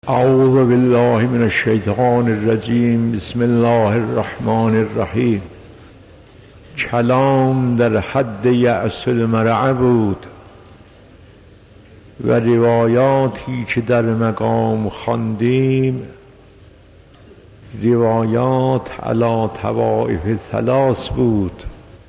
اعوذ بالله من الشیطان الرجیم. بسم الله الرحمن الرحیم. کلام در حد یأس المرء بود و روایاتی که در مقام خواندیم روایات علی طوائف ثلاث بود.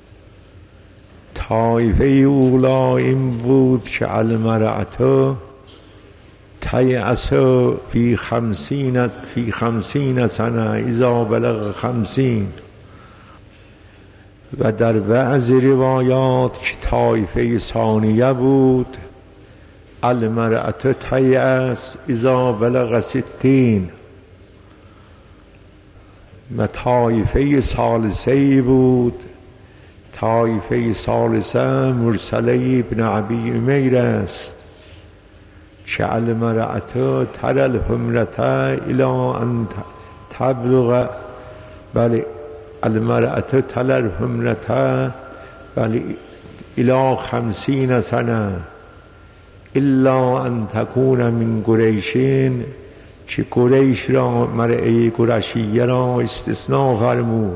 طایفه اولا این بود که المرأة تیأس فی خمسین سنه اذا بلغ 50. و در بعض روایات که طایفه ثانیه بود المرأة تیأس اذا بلغ 60. و طایفه ثالثه بود. طایفه ثالثه مرسله ابن ابی امیر است که المرأة تری الحمرة الی ان تبلغ، بله المرأة تری الحمرة بله الی 50 سنه الا ان تکون من قریشین، که قریش را مرأة قرشیه را استثناء فرمود.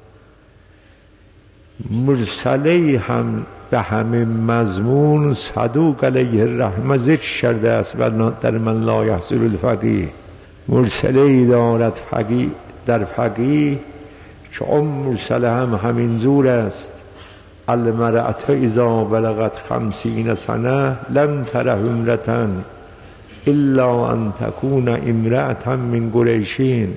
مرسله هم به همه مضمون صدوق علیه الرحمه ذکر کرده است در من لا یحصل الفقیه. مرسله دارد فقیه در فقیه که مرسله هم همین زور است. المرأة اذا بلغت 50 سنه لم تره حمرة الا ان تکون امرأة من قریشین.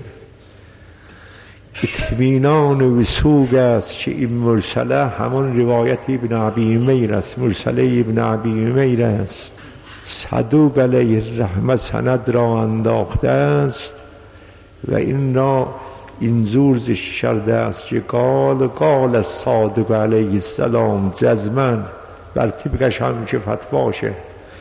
اطمینان وثوق است که این مرسله همان روایت ابن ابی امیر است. مرسله ابن ابی امیر است. صدوق علیه الرحمه سند را انداخته است و این را اینجور ذکر کرده است که قال الصادق علیه السلام جزما بر طبقش هم که فتواشه.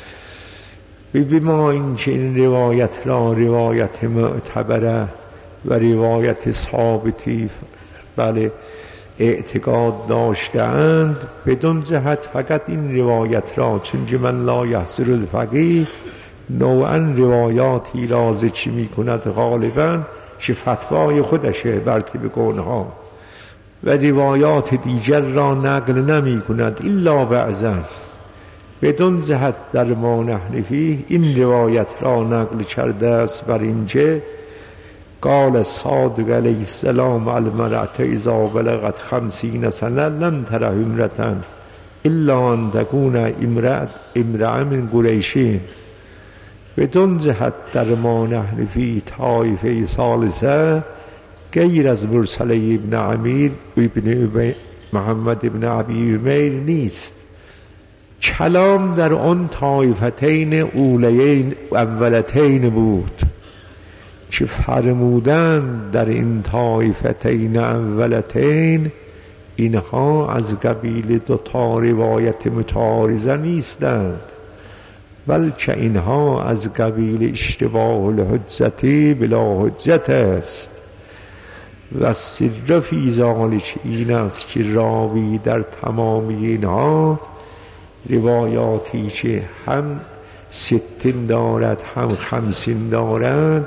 بما این که این روایت را روایت معتبره و روایت ثابتی بله اعتقاد داشتند، بدون جهت فقط این روایت را چون من لا یحصل الفقیه نوعا روایاتی را ذکر می کند غالبا که فتوای خودشه بر طبق اونها و روایات دیگر را نقل نمی کند الا بعضا. بدون جهت در ما نحن فیه این روایت را نقل کرده است بر اینکه قال الصادق علیه السلام المرأة اذا بلغت 50 سنه لم تره حمرة الا ان تکون امرأة من قریشین. بدون جهت در ما نحن فی طایفه ثالثه غیر از مرسله ابن امیر ابن محمد ابن ابی امیر نیست. کلام در آن طایفتین اولتین بود که فرمودند در این طایفتین اولتین اینها از قبیل دوتا روایت متعارضه نیستند، بلکه اینها از قبیل اشتباه الحجتی بلا حجت است. و سر فی ذلک این است که راوی در تمام اینها روایاتی که هم 60 دارد هم 50 دارد،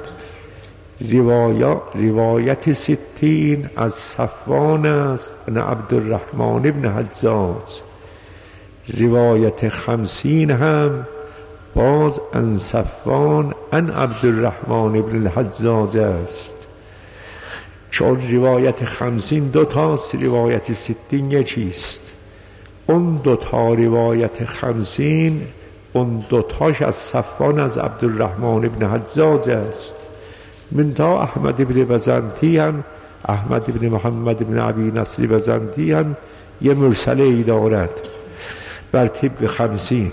روایت 60 از صفوان است ان عبدالرحمن ابن حجاج. روایت 50 هم باز ان صفوان ان عبدالرحمن ابن الحجاج است. چون روایت 50 دو تاست، روایت 60 یکیست. اون دوتا روایت 50 اون دوتاش از صفوان از عبدالرحمن ابن حجاج است. منتها احمد ابن بزنتی هم احمد ابن محمد ابن ابی نصر بزنتی هم یه مرسله ای دارد بر طبق 50.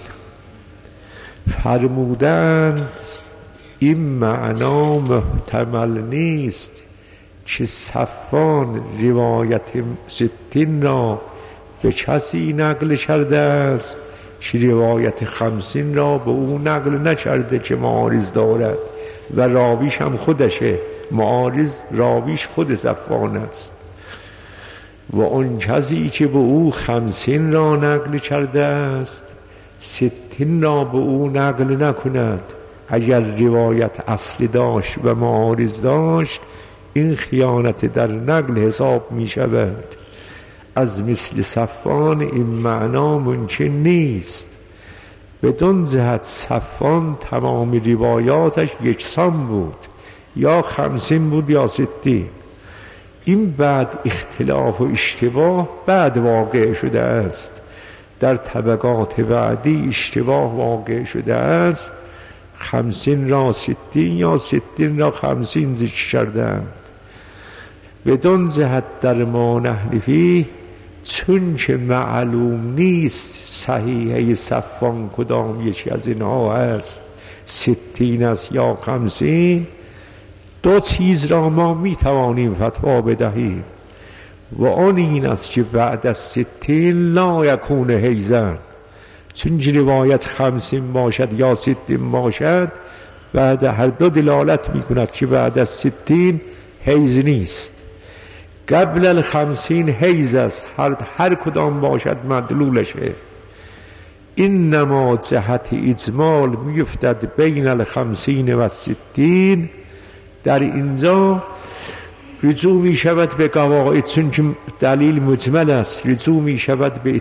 فرمودند این معنا محتمل نیست که صفوان روایت 60 را به کسی نقل کرده است که روایت 50 را به او نقل نکرده که معارض دارد و راویش هم خودشه. معارض راویش خود صفوان است و اون کسی که به او 50 را نقل کرده است 60 را به او نقل نکند. اگر روایت اصلی داشت و معارض داشت این خیانت در نقل حساب می شود. از مثل صفوان این معنا ممکن نیست. بدون جهت صفوان تمام روایاتش یکسان بود، یا 50 بود یا 60. این بعد اختلاف و اشتباه بعد واقع شده است، در طبقات بعدی اشتباه واقع شده است. 50 را 60 یا 60 را 50 ذکر کردند. بدون جهت در ما نحنفی چون که معلوم نیست صحیحه صفوان کدام یکی از اینها است، 60 است یا 50، دو چیز را ما می توانیم فتوا بدهیم و آن این است که بعد از 60 لا یکون حیزن، چون روایت 50 باشد یا 60 باشد بعد هر دو دلالت می کند که بعد از 60 حیز نیست، قبل 50 حیز است، هر کدام باشد مدلولشه. اینما جهت اجمال میفتد بین 50 و 60. در اینجا رجوع می شود به قواعد، چون دلیل مجمل است، رجوع می شود به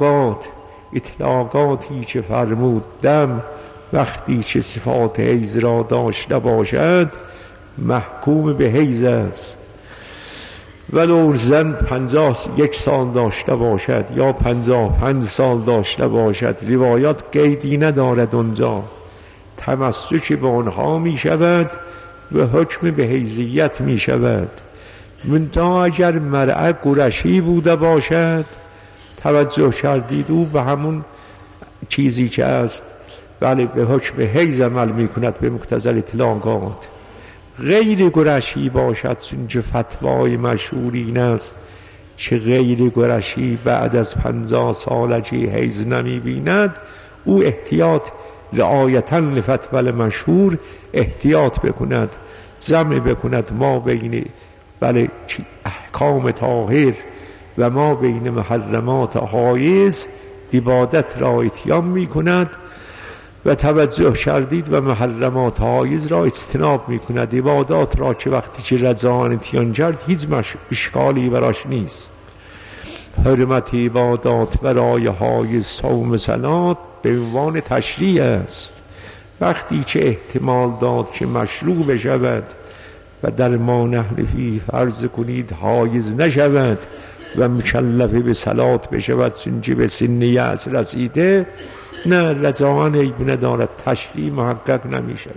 اطلاقاتی که فرمود دم وقتی که صفات حیز را داشته باشد محکوم به حیز است، ولو زن 51 سال داشته باشد یا 55 سال داشته باشد، روایات قیدی ندارد. اونجا تمسک به آنها می شود و حکم به حیزیت می شود. منتها اگر مرأة قرشی بوده باشد، توجه کردید او به همون چیزی که است بله به حکم حیز عمل می کند به مقتضی اطلاقات. غیر قرشی باشد، چون که فتوای مشهور این است که غیر قرشی بعد از 50 سالگی حیز نمی بیند، او احتیاط رعایتاً لفتوى مشهور احتیاط بکند، جمع بکند ما بین بله احکام طاهر و ما بین محرمات حایز، عبادت را اتیان می کند و توجه کردید و محرمات حایز را اجتناب می کند. عبادات را که وقتی که رضا اتیان کرد هیچ اشکالی براش نیست. حرمت عبادات برای حایز صوم صلات به عنوان تشریع است. وقتی که احتمال داد که مشروع بشود و در ما نحنفی فرض کنید حایز نشود و مکلف به صلات بشود چون که به سن یأس رسیده، نه رجاءً عیب ندارد، تشریع محقق نمی شود.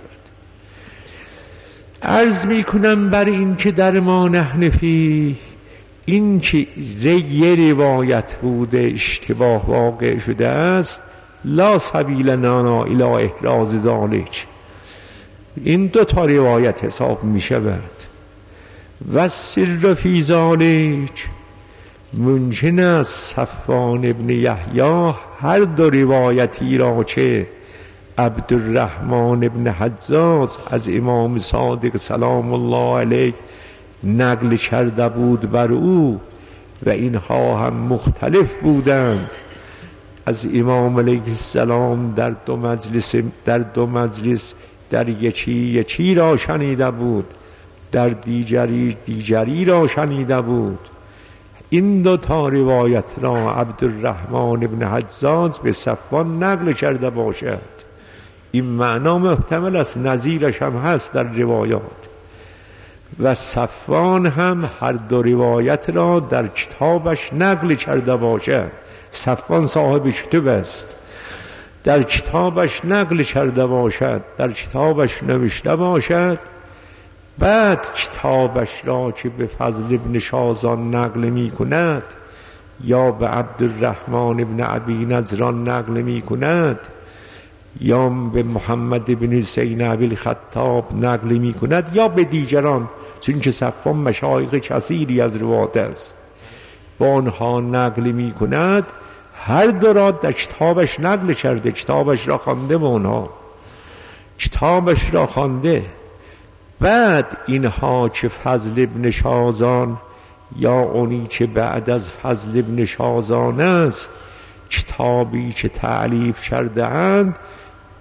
عرض می کنم بر این که در ما نحنفی این که یه روایت بوده اشتباه واقع شده است، لا سبیل لنا الی احراز ذالک، این دو تا روایت حساب می شود. و سر فی ذالک ممکن است صفوان ابن یحیی هر دو روایتی را که عبدالرحمن ابن حجاج از امام صادق سلام الله علیه نقل کرده بود بر او و اینها هم مختلف بودند، از امام علیه السلام در دو مجلس در یکی را شنیده بود، در دیگری را شنیده بود. این دو تا روایت را عبدالرحمن ابن حجاج به صفوان نقل کرده باشد، این معنا محتمل است، نظیرش هم هست در روایات. و صفوان هم هر دو روایت را در کتابش نقل کرده باشد. صفوان صاحب کتاب است، در کتابش نقل کرده باشد، در کتابش نوشته باشد، بعد کتابش را که به فضل ابن شازان نقل می کند یا به عبدالرحمن ابن ابی نجران نقل می کند یا به محمد ابن حسین ابی الخطاب نقل می کند یا به دیگران، چون که صفوان مشایخ کثیری از روات است، با آنها نقل می کند، هر دو را در کتابش نقل کرده، کتابش را خوانده، به آنها کتابش را خوانده. بعد اینها که فضل ابن شازان یا اونی که بعد از فضل ابن شازان است کتابی که تألیف کرده اند،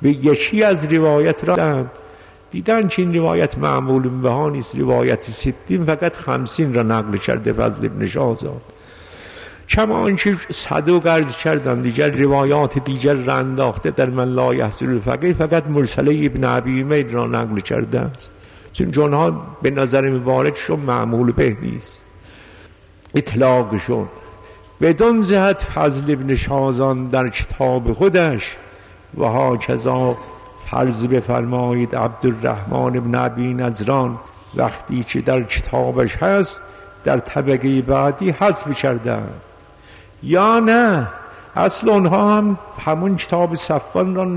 به یکی از روایت را دیدن که این روایت معمول به ها نیست، روایت 60 فقط 50 را نقل کرده فضل ابن شاهزاد. کما آنچه صدوق عرض کردن دیگر روایات دیگر را انداخته در من لا یحصل الفقیه، فقط مرسله ابن ابی امیر را نقل کرده است، چون جنها به نظر مبارکشون معمول به نیست اطلاقشون. بدون جهت فضل ابن شاهزان در کتاب خودش و هاکذا فرض بفرمایید عبدالرحمن ابن ابی نجران وقتی که در کتابش هست در طبقه بعدی حذف کردن، یا نه اصل اونها هم همون کتاب صفوان را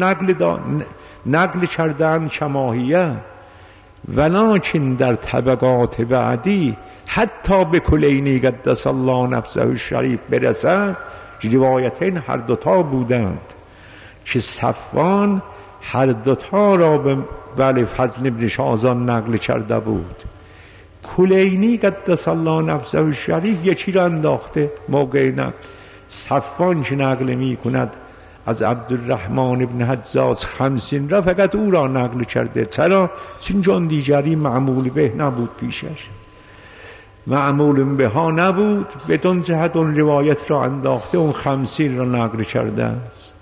نقل کردن کماهیه، ولکن در طبقات بعدی حتی به کلینی قدس الله نفسه الشریف برسد روایتین هر دوتا بودند که صفوان هر دوتا را به فضل ابن شاهزان نقل کرده بود. کلینی قدس الله نفسه الشریف یکی را انداخته موقع نقل. صفوان که نقل می کند از عبدالرحمن ابن حجاج 50 را فقط او را نقل کرده. چرا؟ چون جان دیگری معمول به نبود، پیشش معمول به ها نبود، بدون جهت اون روایت را انداخته، اون 50 را نقل کرده است.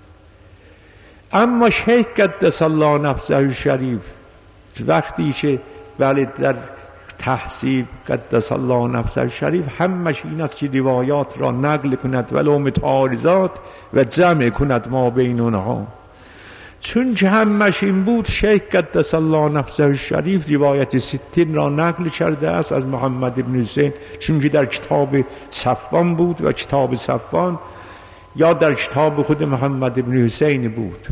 اما شیخ قدس الله نفسه الشریف وقتی که در تحصیب قدس الله نفسه الشریف همش این است که روایات را نقل کند ولو متعارضات و جمع کند ما بین اونها. چون که همش این بود، شیخ قدس الله نفسه الشریف روایت 60 را نقل کرده است از محمد ابن حسین، چون که در کتاب صفوان بود و کتاب صفوان یا در کتاب خود محمد ابن حسین بود،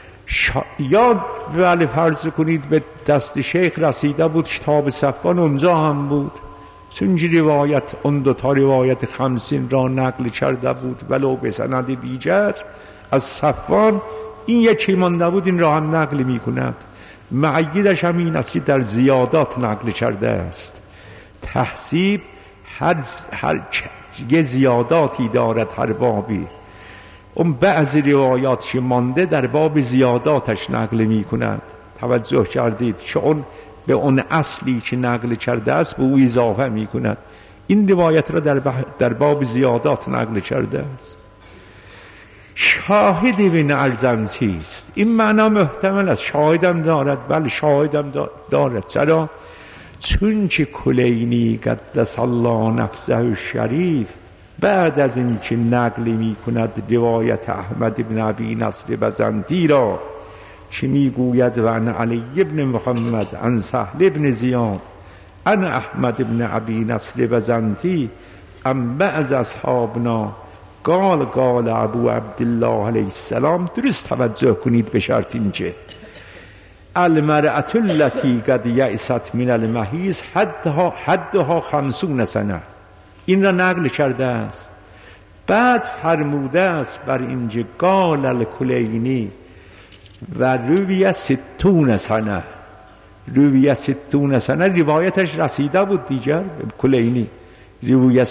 یا ولی فرض کنید به دست شیخ رسیده بود کتاب صفوان اونجا هم بود، چون روایت اون دوتا روایت 50 را نقل کرده بود ولو به سند دیگر از صفوان، این یکی مانده بود، این را هم نقل می کند. معیدش هم این است که در زیادات نقل کرده است. تحصیب هر یه زیاداتی دارد هر بابی، اون بعضی روایات که مانده در باب زیاداتش نقل می کند. توجه کردید که اون به اون اصلی که نقل کرده است به او اضافه می کند. این روایت را در باب زیادات نقل کرده است. شاهد ابن ارزم چیست؟ این معنا محتمل است، شاهدم دارد، بله شاهدم دارد. چرا؟ چون که کلینی قدس الله نفسه الشریف بعد از این که نقل می کند روایت احمد ابن ابی نصر بزنتی را که می گوید و عن علی ابن محمد عن سهل ابن زیاد عن احمد ابن ابی نصر بزنتی ام بعض اصحابنا قال ابو عبدالله علیه السلام. درست توجه کنید به شرط اینکه المرأة التي قد یئست من المحیض حدها 50 سنه، این را نقل کرده است. بعد فرموده است بر اینجا قال الکلینی و روی 60 سنه، روی 60 سنه روایتش رسیده بود دیگر. کلینی روی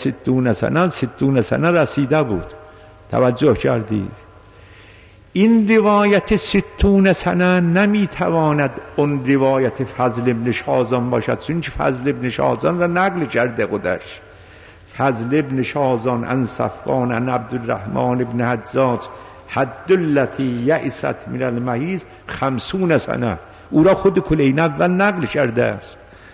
60 سنه رسیده بود. توجه کردید؟ این روایت 60 سنه نمیتواند اون روایت فضل ابن شاهزان باشد، چون که فضل ابن شاهزان را نقل کرده خودش. فضل ابن شاهزان عن صفوان عن عبدالرحمن ابن حجاج حد التي یئست من المحیض 50 سنه، او را خود کلینی اول نقل کرده است.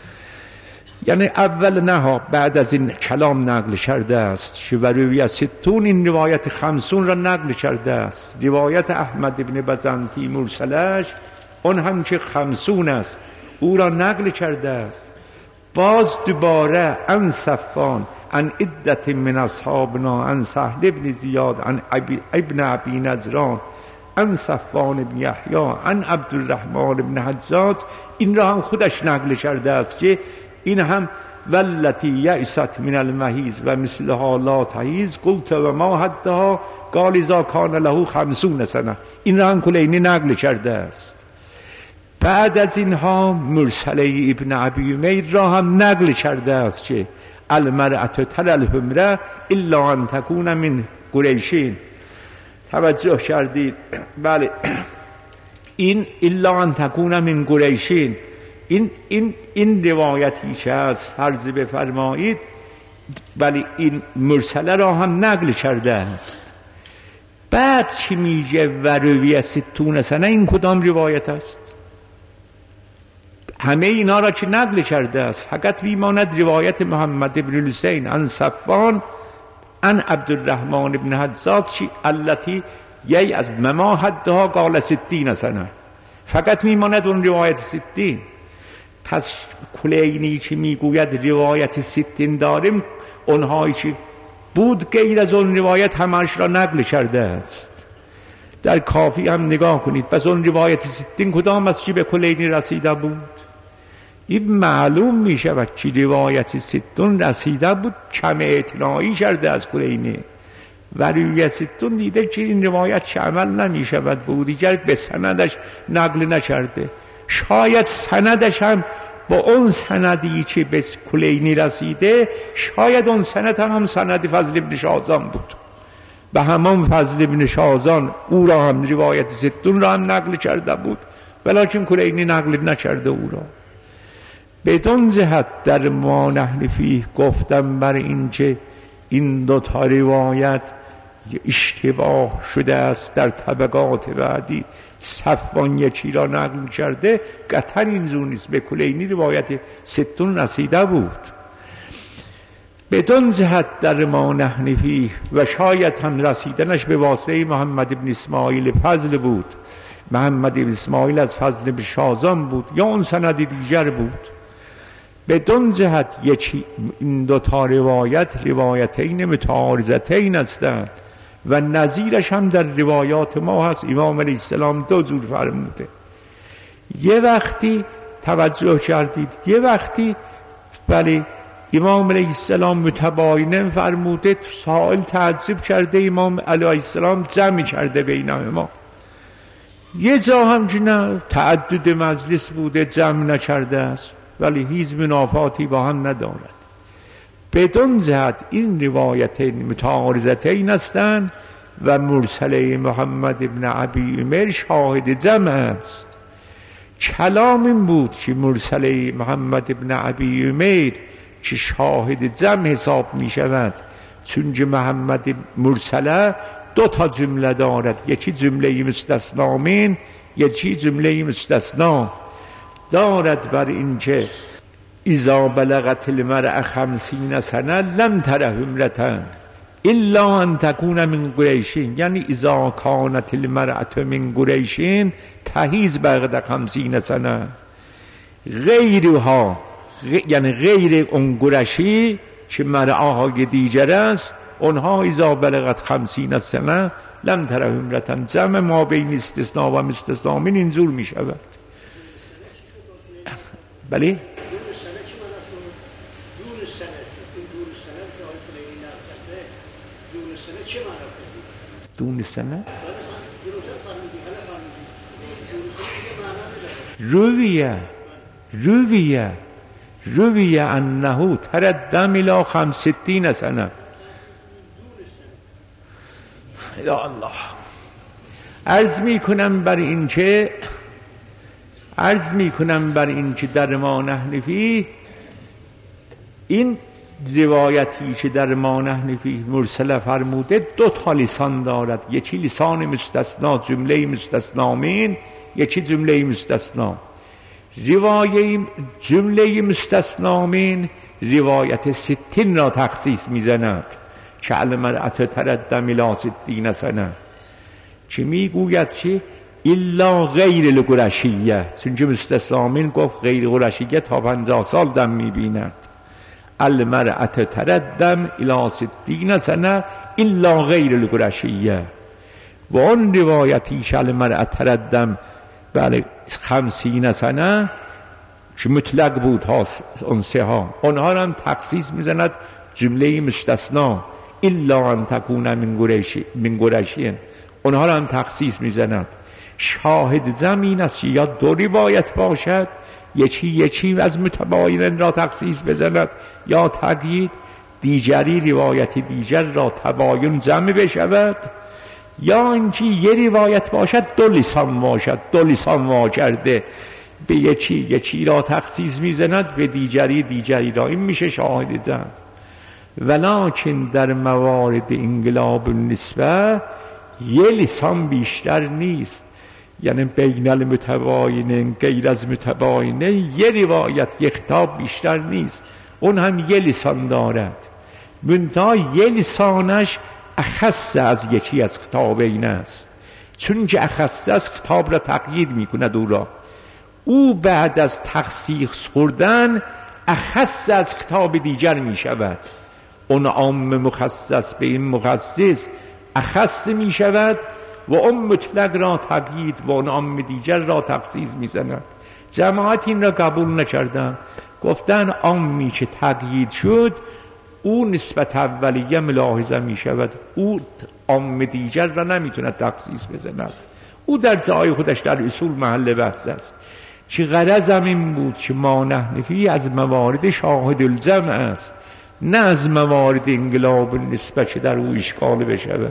یعنی اول نه بعد از این کلام نقل کرده است که و روی 60 این روایت 50 را نقل کرده است. روایت احمد ابن بزنتی مرسلش اون هم که 50 است، او را نقل کرده است. باز دوباره عن صفوان عن عدت من اصحابنا عن سهل ابن زیاد عن ابن ابی نجران عن صفوان ابن یحیی عن عبدالرحمن ابن حجاج، این را هم خودش نقل کرده است که این هم والتی یئست من المحیض و مثلها لا تحیض قلت و ما حدها قال اذا کان له 50 سنه، این را هم کلینی نقل کرده است. بعد از اینها مرسله ابن ابی امیر را هم نقل کرده است که المرأة تر الحمره الا ان تکون من قریشین. توجه کردید؟ بله این الا ان تکون من قریشین، این روایتی که از فرض بفرمایید ولی این مرسله را هم نقل کرده است. بعد چی میگه وروی 60 سنه؟ این کدام روایت است؟ همه اینا را که نقل کرده است، فقط میماند روایت محمد بن الحسین عن صفوان عن عبدالرحمن بن حدزاد التي یی از مما حدها قال 60 سنه، فقط میماند اون روایت 60. پس کلینی که میگوید روایت 60 داریم، اونهایی که بود غیر از اون روایت همش را نقل کرده است. در کافی هم نگاه کنید، پس اون روایت 60 کدام است که به کلینی رسیده بود؟ این معلوم می شود که روایت 60 رسیده بود، کم اطلاعی کرده از کلینی و روی 60 دیده که این روایت چه عمل نمی شود بود، دیگر به سندش نقل نکرده. شاید سندش هم با اون سندی که به کلینی رسیده، شاید اون سند هم سند فضل ابن شازان بود، به همان فضل ابن شازان او را هم روایت 60 را هم نقل کرده بود، ولیکن کلینی نقل نکرده او را. بدون جهت در ما نحن فیه گفتم بر این که این دو تا روایت اشتباه شده است در طبقات بعدی، صفوان یکی را نقل کرده، قطعا این زور نیست، به کلینی روایت 60 رسیده بود. بدون جهت در ما نحن فیه، و شاید هم رسیدنش به واسطه محمد ابن اسماعیل فضل بود، محمد ابن اسماعیل از فضل ابن شازان بود یا اون سند دیگر بود. بدون جهت یکی این دو تا روایتین متعارضتین هستند و نظیرش هم در روایات ما هست. امام علیه السلام دو جور فرموده. یه وقتی توجه کردید، یه وقتی ولی امام علیه السلام متباینه فرموده، سائل تعجب کرده، امام علیه السلام جمع کرده بینهما. یه جا هم که نه، تعدد مجلس بوده جمع نکرده است، ولی هیچ منافاتی با هم ندارد. بدون جهت این روایتین متعارضتین هستند و مرسله محمد ابن ابی عمر شاهد جمع است. کلام این بود که مرسله محمد ابن ابی عمر که شاهد جمع حساب می شود، چون که محمد مرسله دو تا جمله دارد، یکی جمله مستثنا من، یکی جمله مستثنا دارد بر این که اذا بلغت المرأة 50 سنه لم تره امرأة الا ان تكون من قریشین، یعنی اذا كانت المرأة من قریشین تحیز بعد 50 سنه غیرها، یعنی غیر اون قرشی که مرأهای دیگر است، اونها اذا بلغت 50 سنه لم تره امرأة. جمع ما بین استثناء و مستثنا من اینجور می شود. بله؟ دون سنه رویه انه تردم الى 65 سنه. یا الله، عرض می کنم بر این که در ما نحن فیه، این روایتی که در ما نحن فیه مرسله فرموده دو تا لسان دارد، یکی لسان مستثنا جمله مستثنا من، یکی جمله مستثنا. جمله مستثنا من روایت 60 را تخصیص میزند که المرأة تردم الی 60 سنه، که میگوید که الا غیر القرشیه، چون که مستثنا من گفت غیر قرشیه تا 50 سال دم میبیند. المرأة تردم الی 60 سنه الا غیر القرشیه. و اون روایتی که المرأة تردم بله 50 سنه که مطلق بود ها، اون سه ها، اونها را هم تخصیص میزند جمله مستثنا الا ان تکون من قریشین، اونها را هم تخصیص میزند. شاهد زمین است یا دو روایت باشد، یکی از متباینن را تخصیص بزند یا تقیید، دیگری روایت دیگر را تباین جمع بشود، یا اینکه یه روایت باشد دو لسان باشد، دو لسان وا کرده، به یکی را تخصیص میزند، به دیگری را. این میشه شاهد زم. ولکن در موارد انقلاب النسبه یه لسان بیشتر نیست، یعنی بین المتباینین غیر از متباینین یه روایت یه خطاب بیشتر نیست، اون هم یه لسان دارد، منتها یه لسانش اخص از یکی از خطابین است، چون که اخص از خطاب را تقیید میکند او را. او بعد از تخصیص خوردن اخص از خطاب دیگر میشود، اون عام مخصص به این مخصص اخص میشود و اون مطلق را تقیید و اون عام دیگر را تخصیص میزند. جماعت این را قبول نکردن، گفتن عامی که تقیید شد او نسبت اولیه ملاحظه می شود، او عام دیگر را نمیتونه تخصیص بزند. او در جای خودش در اصول محل بحث است که غرضم این بود که ما نحنفی از موارد شاهد الجمع است، نه از موارد انقلاب النسبه که در او اشکال بشود.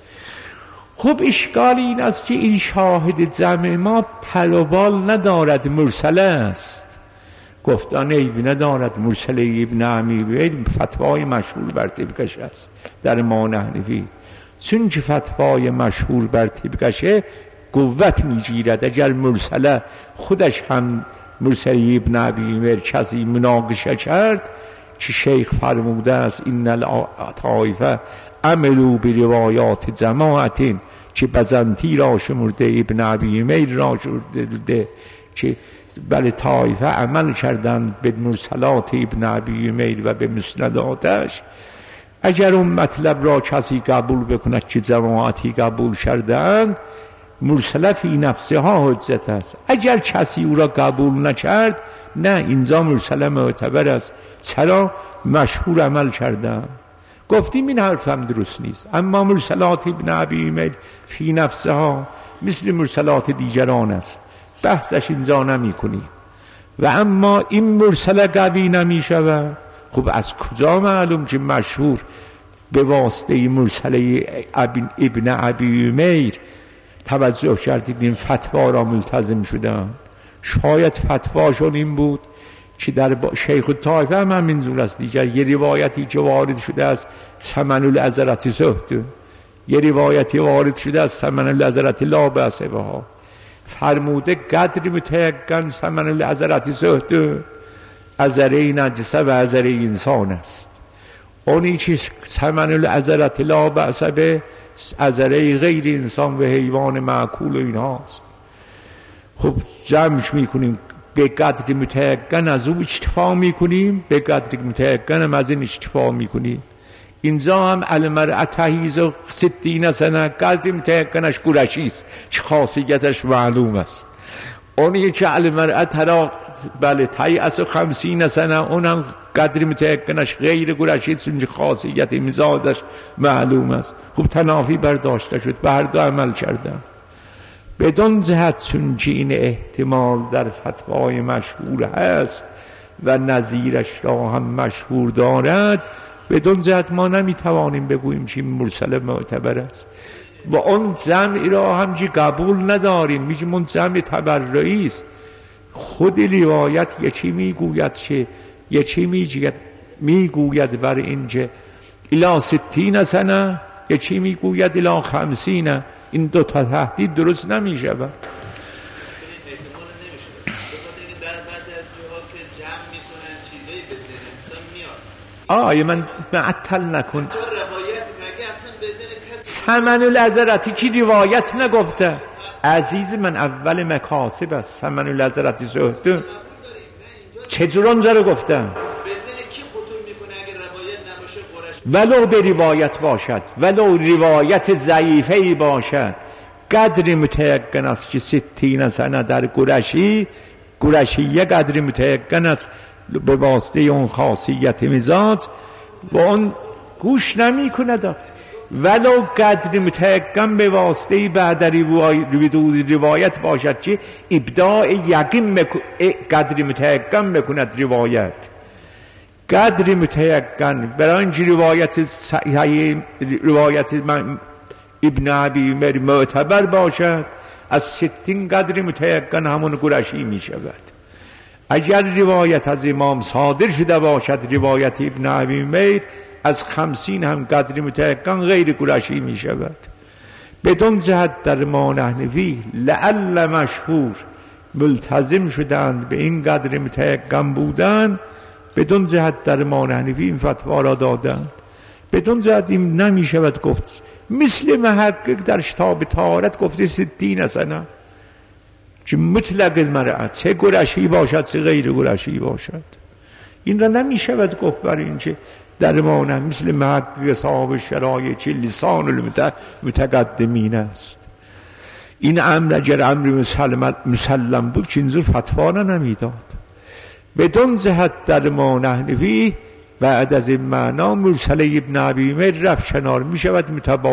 خب اشکال این است که این شاهد جمع ما پلوبال ندارد، مرسله است. گفتن عیبی ندارد، مرسله ابن عمی فتوای مشهور بر طبقش است در ما نحنفی، چون که فتوای مشهور بر طبقشه قوت میگیرد. اگر مرسله خودش هم مرسله ابن عمی کسی مناقشه کرد که شیخ فرموده است این الطائفه عملو به روایات جماعتین، که بزنتی را شمرده، ابن عبی میر را شمرده، که بله طایفه عمل کردند به مرسلات ابن عبی میر و به مسنداتش. اگر اون مطلب را کسی قبول بکند که جماعتی قبول کردند، مرسله فی نفسها حجت است. اگر کسی او را قبول نکرد، نه، اینجا مرسله معتبر است. چرا؟ مشهور عمل کردند. گفتیم این حرف هم درست نیست، اما مرسلات ابن عبی میر فی نفسها مثل مرسلات دیگران است، بحثش اینجا نمی کنی. و اما این مرسله قوی نمی شود. خب از کجا معلوم که مشهور به واسطه مرسله ابن عبی میر توجه کردید این فتوا را ملتزم شدن؟ شاید فتواشون این بود که در شیخ الطائفه هم همینجور است. دیگر یه روایتی که وارد شده است ثمن العذرة زهد، یه روایتی وارد شده است ثمن العذرة لا بأس بها، فرموده قدر متیقن ثمن العذرة زهد عذره نجسه و عذره انسان است. اونی که ثمن العذرة لا بأس به عذره غیر انسان و حیوان معکول و اینهاست. خب جمعش میکنیم، به قدر متیقن از او اکتفا میکنیم، به قدر متیقن هم از این اکتفا میکنیم. اینجا هم المرأة تحیض 60 سنه، قدر متیقنش قرشی است که خاصیتش معلوم است. اونی که المرأة ترا بله تیأس 50 سنه، اونم قدر متیقنش غیر قرشی است چون خاصیت مزاجش معلوم است. خب تنافی برداشته شد، به هر دو عمل کردن. بدون جهت چون که این احتمال در فتوای مشهور هست و نظیرش را هم مشهور دارد، بدون جهت ما نمیتوانیم بگوییم که این مرسل معتبر است. و اون جمعی را هم که قبول نداریم، میگیم اون جمع تبرعی است. خود روایت یکی میگوید که یکی میگوید بر اینجا الی 60 سنه، یکی میگوید الی 50. این دو تا تهدید درست نمیشه. من معطل نکن. ثمن العذرتی که روایت نگفته عزیز من، اول مکاسب است. ثمن العذرتی زهد چجور اونجا رو گفته؟ ولو به روایت باشد، ولو روایت ضعیفه باشد، قدر متیقن است که 60 سنه در قرشیه قدر متیقن است به واسطه اون خاصیت مزاج و اون گوش نمی کند. ولو قدر متیقن به واسطه بعد روایت باشد که ابداع یقین قدر متیقن بکند روایت. قدر متیقن برای اینجا روایت ابن ابی عمر معتبر باشد، از 60 قدر متیقن همون قرشی می شود. اگر روایت از امام صادر شده باشد روایت ابن ابی عمر، از 50 هم قدر متیقن غیر قرشی می شود. بدون جهت در ما نحنفی لعل مشهور ملتزم شدند به این قدر متیقن بودن، بدون جهت در ما نحنفی این فتوا را دادند. بدون جهت این نمی شود گفت، مثل محقق در شتاب طهارت گفته 60 سنه که مطلق مرأت چه قرشی باشد چه غیر قرشی باشد. این را نمی شود گفت برای اینکه در ما نه مثل محقق صاحب شرایع چه لسان المتقدمین است. این امر اگر امر مسلم بود چه اینجور فتوا را نمیداد. بدون جهت در ما نحنفی بعد از این معنا مرسله ابن ابی عمر رفت کنار، می شود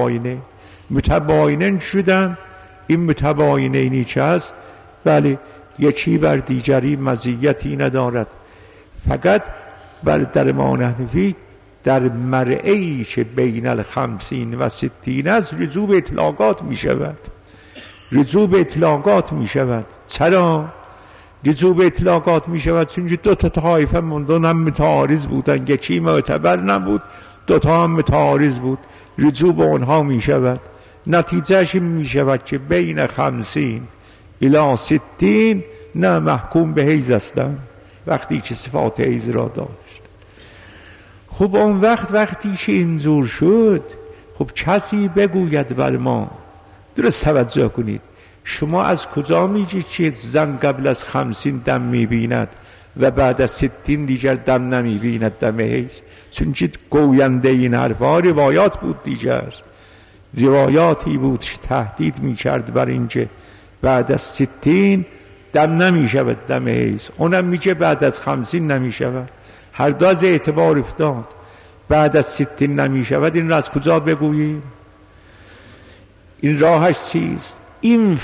متباینه شدن. این متباینه اینی چه است؟ بله، یکی بر دیگری مزیتی ندارد، فقط بل در ما نحنفی در مرعی که بین 50 و 60 است رجوع به اطلاقات می شود. رجوع به اطلاقات می شود. چرا؟ رجوع به اطلاقات می شود چون دو تا طایفه موندن هم متعارض بودن، یکی معتبر نبود، دو تا هم متعارض بود، رجوع به اونها می شود. نتیجهش می شود که بین 50 الی 60 نه محکوم به حیض هستند وقتی که صفات حیض را داشت. خب اون وقتی که اینجور شد، خب کسی بگوید بر ما، درست توجه کنید، شما از کجا میگید که زن قبل از 50 دم میبیند و بعد از 60 دیگر دم نمیبیند، دم حیض؟ چون که گوینده این حرفا روایات بود دیگر، روایاتی بود که تهدید میکرد بر اینکه بعد از 60 دم نمیشود دم حیض، اونم میگه بعد از 50 نمیشود. هر دو از اعتبار افتاد. بعد از 60 نمیشود، این را از کجا بگوییم؟ این راهش چیست؟ این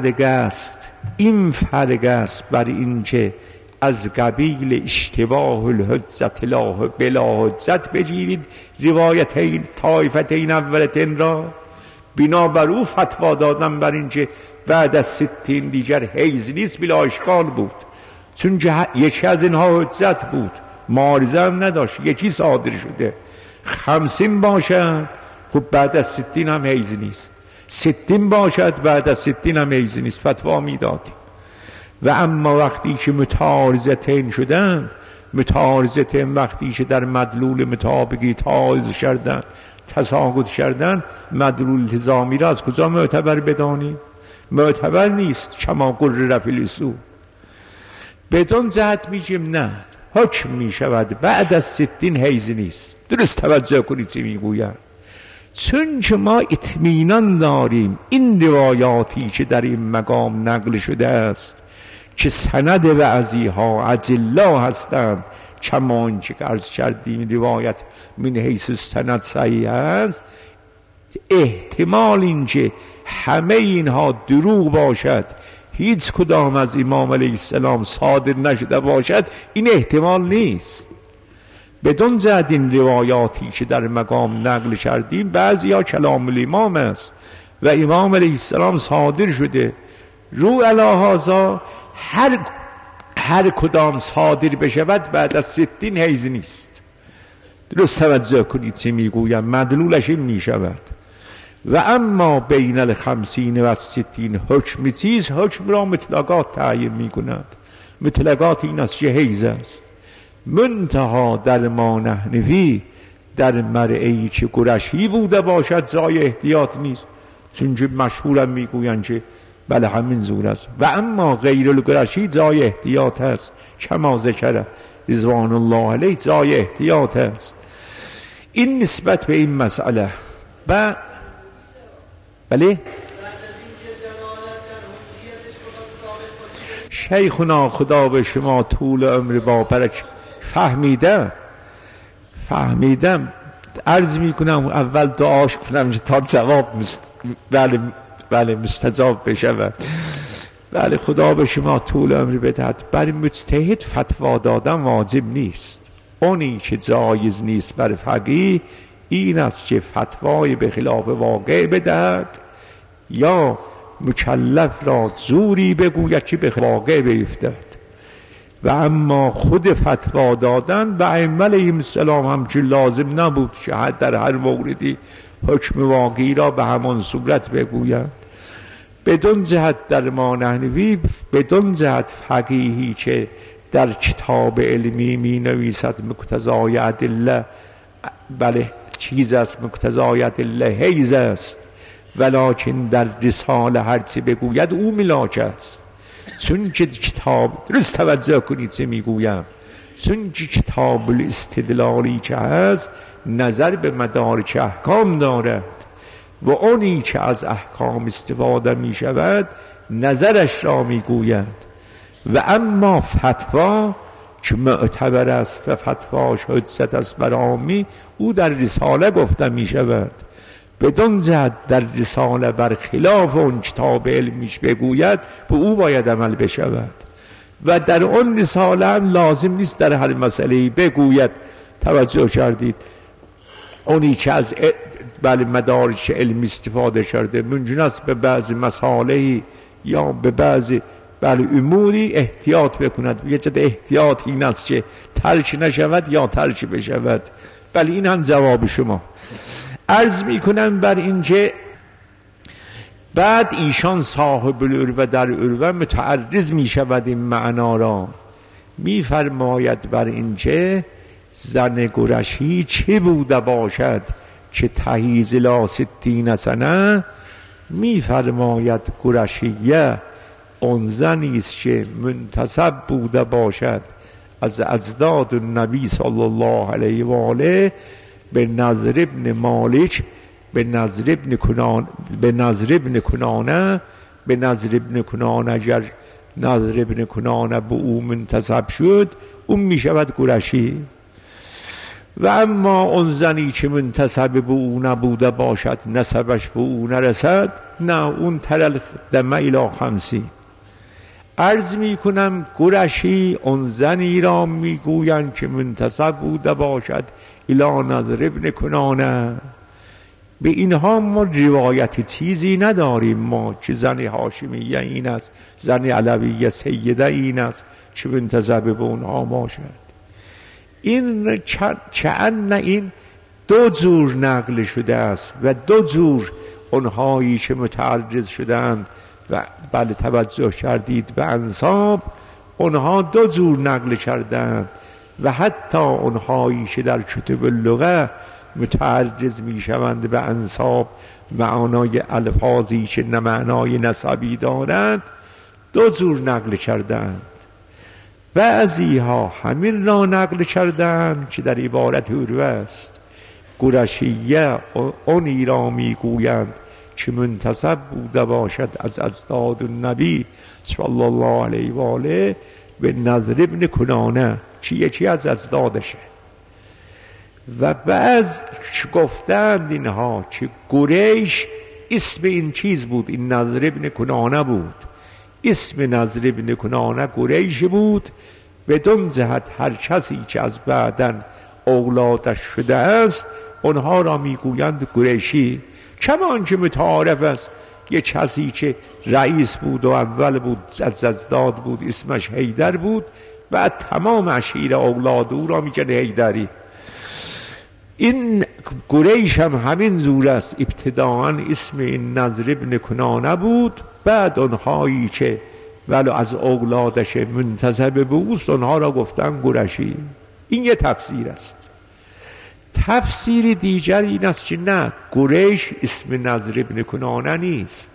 فرق است بر این که از قبیل اشتباه الحجت بلا حجت بگیرید روایتین طایفتین اولتین را، بنابر او فتوا دادن بر این که بعد از 60 دیگر حیض نیست، بلا اشکال بود، چون یکی از اینها حجت بود، معارضه هم نداشت، یکی صادر شده. 50 باشد خب بعد از 60 هم حیض نیست، 60 باشد بعد از 60 هم حیض نیست، فتوا میدادیم. و اما وقتی که متعارضتین شدند، متعارضتین وقتی که در مدلول مطابقی تعارض کردن، تساقط کردن، مدلول التزامی را از کجا معتبر بدانیم؟ معتبر نیست. کما قرر رفیل اصول بدون جهت میگیم نه، حکم میشود بعد از 60 حیض نیست. درست توجه کنید چی میگویم، چون که ما اطمینان داریم این روایاتی که در این مقام نقل شده است که سند بعضیها اجلا هستند، کمان که عرض کردیم روایت من حیث سند صحیح است، احتمال این که همه اینها دروغ باشد، هیچ کدام از امام علیه السلام صادر نشده باشد، این احتمال نیست. بدون جهت این روایاتی که در مقام نقل کردیم بعضی ها کلام الامام است و امام علیه السلام صادر شده، رو علی هذا هر کدام صادر بشود بعد از 60 حیض نیست. درست توجه کنید چه میگویم، مدلولش این میشود. و اما بین 50 و 60 حکم چیز، حکم را مطلقات تعیین میکند. مطلقات این است که حیض است، منتها در ما نحنفی در مرعی که قرشی بوده باشد جای احتیاط نیست، چون که مشهورم میگویند که بله همین زور است. و اما غیر القرشی جای احتیاط است، کما ذکر رضوان الله علیه جای احتیاط است. این نسبت به این مسئله. و بله شیخنا خدا به شما طول عمر با برکت. فهمیدم عرض میکنم اول دعاش کنم تا جواب بله مستجاب بشود. بله خدا به شما طول عمر بدهد. بر مجتهد فتوا دادن واجب نیست، اونی که جایز نیست بر فقیه این است که فتوای به خلاف واقع بدهد یا مکلف را زوری بگوید که به واقع بیفتد. و اما خود فتوا دادن به ائمه علیهم السلام همچون لازم نبود که در هر موردی حکم واقعی را به همان صورت بگویند. بدون جهت در ما نحوی، بدون جهت فقیهی که در کتاب علمی می نویسد مقتضای ادله، بله چیز است مقتضای ادله حیز است، ولکن در رساله هرچی بگوید او ملاک است. چون که کتاب درست توجه کنید چه میگویم، چون که کتاب الاستدلالی که هست نظر به مدارک احکام دارد و اونی که از احکام استفاده می شود نظرش را می گوید. و اما فتوا که معتبر است و فتواش حجت است بر عامی، او در رساله گفته می شود. بدون جهت در رساله بر خلاف اون کتاب علمیش بگوید به او باید عمل بشود و در اون رساله هم لازم نیست در هر مسئله بگوید. توجه کردید؟ اونی که از مدارج علمی استفاده شده ممکن است به بعضی مسائل یا به بعضی اموری احتیاط بکند. یه جد احتیاط این است که ترک نشود یا ترک بشود. این هم جواب شما. عرض می کنم بر اینکه بعد ایشان صاحب العروه در عروه متعرض می شود این معنا را. می فرماید بر اینکه زن قرشی چه بوده باشد که تحیز لا 60 سنه. می فرماید قرشیه اون زنی است که منتسب بوده باشد از اجداد النبی صلی الله علیه و آله به نضر ابن مالک، به نضر ابن کنانه، به نضر ابن کنانه اگر نضر ابن کنانه به او منتسب شد اون می شود قرشی. و اما اون زنی که منتسب به او نبوده باشد نسبش به او نرسد، نه اون ترل دمه الی 50. عرض می کنم قرشی اون زنی را می گویند که منتسب بوده باشد الی نضر ابن کنانه. به اینها ما روایت چیزی نداریم، ما که زن هاشمیه این است، زن علویه سیده این است که منتسب به اونها باشد. این چند این دو جور نقل شده است و دو جور اونهایی که متعرض شدند و توجه کردید به انساب، اونها دو جور نقل کردند و حتی اونهایی که در کتب اللغه متعرض می شوند به انساب معنای الفاظی که نه معنای نسبی دارند دو جور نقل کردند. بعضی ها همین را نقل کردند که در عبارت عروه است. قرشیه اونی را می گویند که منتسب بوده باشد از اجداد النبی صلی الله علیه و آله به نضر ابن کنانه که یکی از اجدادشه. و بعض گفتند اینها که قریش اسم این چیز بود، این نضر ابن کنانه بود، اسم نضر ابن کنانه قریش بود. بدون جهت هر کسی که از بعدن اولادش شده است اونها را میگویند قریشی. کمان که متعارف است یک کسی که رئیس بود و اول بود از اجداد بود اسمش حیدر بود، بعد تمام عشیره اولاد او را میگن حیدری. این قریش هم همین زور است، ابتداعا اسم این نضر ابن کنانه بود، بعد اونهایی که ولو از اولادش منتسب به اوست اونها را گفتن قریشی. این یه تفسیر است. تفسیر دیگر این است که نه، قریش اسم نضر ابن کنانه نیست.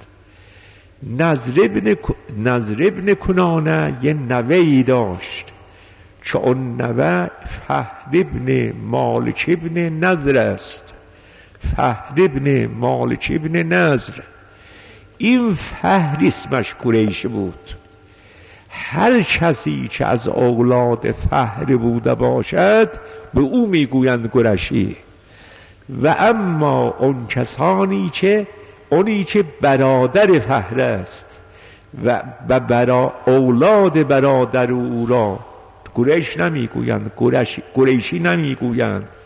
نضر ابن کنانه یه نوهی داشت که اون نوه فهد ابن مالک ابن نضر است. فهد ابن مالک ابن نضر، این فهد اسمش قریش بود. هر کسی که از اولاد فهر بوده باشد به او میگویند قریشی. و اما اون کسانی که اونی که برادر فهر است و اولاد برادر او را قریش نمیگویند، قریشی نمیگویند.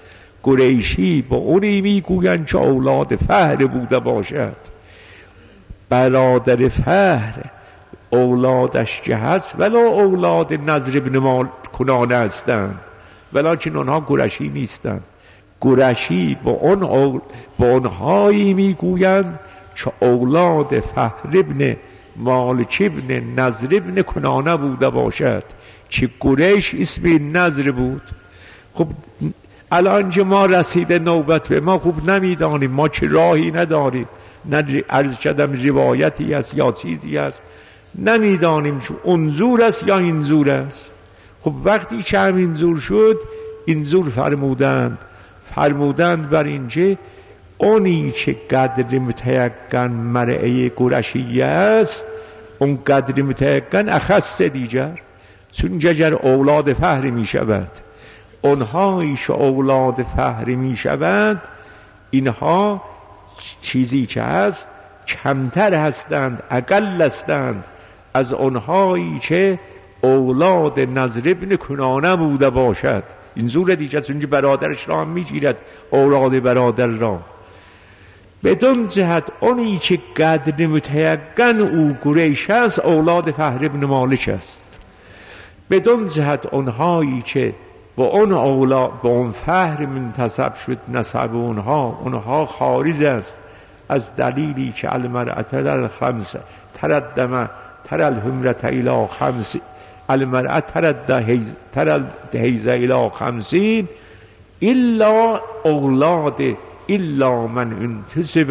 قریشی با اونی میگویند که اولاد فهر بوده باشد. برادر فهر اولادش که هست ولی اولاد نضر بن کنانه هستند، ولیکن اونها قریشی نیستند. قریشی با اونهایی میگویند که اولاد فهر ابن مالک ابن نضر ابن کنانه بوده باشد که قریش اسم نضر بود. خب الان که ما رسیده نوبت به ما، خوب نمیدانیم، ما چه راهی نداریم، نه عرض کردم روایتی است یا چیزی است، نمیدانیم چون اونزور است یا اینزور است. خب وقتی که همینزور شد، اینزور فرمودند بر اینجا اونی که قدر متیقن مرعه قرشی است، اون قدر متیقن اخص دیگر، چون جگر اولاد فهر می شود. اونهایی که اولاد فهر می شود، اینها چیزی که هست کمتر هستند، اقل هستند از اونهایی که اولاد نضر ابن کنانه بوده باشد. این زور دیگه، چون برادرش را هم می گیرد، اولاد برادر را. بدون جهت اونی که قدر متیقن او قریش است، اولاد فهر ابن مالک است. بدون جهت اونهایی که با اون فهر منتسب شد، نسب اونها خارج است، از دلیلی که المرأة در الخمس تردم تر الحمرة الى خمس، المرأة ترد حیز الى 50 الا اولاد الا من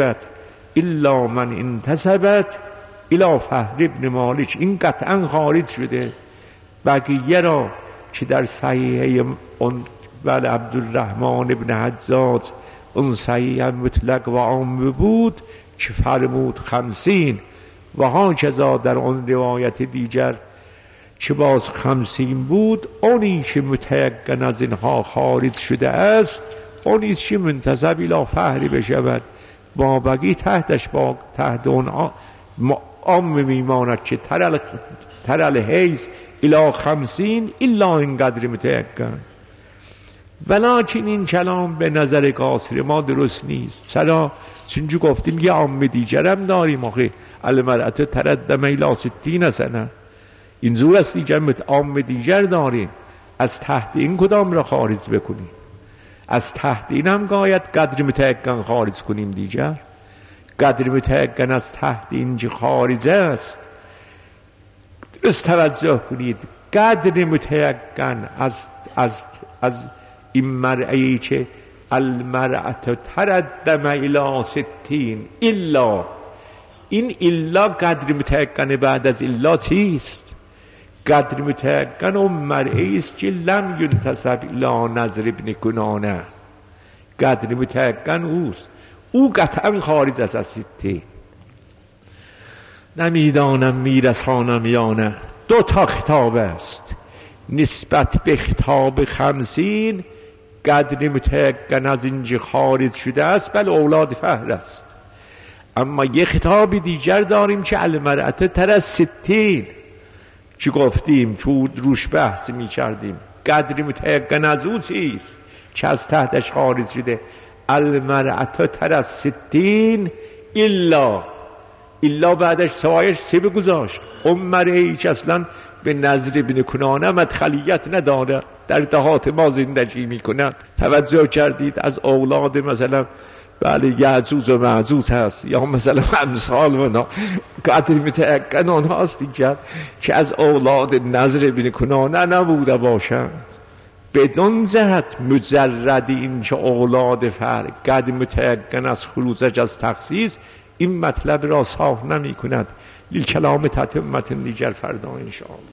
انتسبت الى فهر ابن مالک. این قطعا خارج شده. بقیه را که در صحیحه اون عبدالرحمن ابن حجاج اون صحیح مطلق و عام بود که فرمود 50 و ها کذا در اون روایت دیگر که باز 50 بود. اونی که متیقن از اینها خارج شده است، اونی که منتسب الی فهری بشود، با بقیه تحتش با تحت اون عام میماند که تر الحیز الی 50 الا اینقدر متیقن. ولیکن این کلام به نظر قاصر ما درست نیست. چرا؟ چون گفتیم یه عام دیگر هم داریم. آخه المرأة تردم الی 60 سنه، این زور است دیگر عام دیگر داریم. از تحت این کدام را خارج بکنیم؟ از تحت این هم باید قدر متیقن خارج کنیم دیگر. قدر متیقن از تحت این که خارج است، درست توجه کنید. قدر متیقن از این مرعی که المرأة تردم الی 60 الا، این الا قدر متیقن بعد از الا چیست؟ قدر متیقن اون مرعی است که لم ینتسب الی نضر ابن کنانه. قدر متیقن اوست، او قطعا خارج است از 60. نمیدانم میرسانم یا نه. 2 خطاب است نسبت به خطاب 50. قدر متیقن از اینجا خارج شده است، بل اولاد فهر است. اما یه خطاب دیگر داریم که المرأة تر از 60 چی گفتیم، چون روش بحث می کردیم. قدر متیقن از او چیست که از تحتش خارج شده؟ المرأة تر از 60 الا بعدش سوایش چه بگذاشت؟ اون مرئی که اصلا به نضر ابن کنانه مدخلیت نداره، در دهات ما زندگی میکنند. توجه کردید؟ از اولاد مثلا یعجوج و معجوج هست، یا مثلا امثال و قدر متیقن آنها هست دیگر که از اولاد نضر ابن کنانه نبوده باشند. بدون جهت مجرد این که اولاد فهر قدر متیقن از خروجش از تخصیص، این مطلب را صاف نمی کند. کلام تتمت دیگر فردا انشاءالله.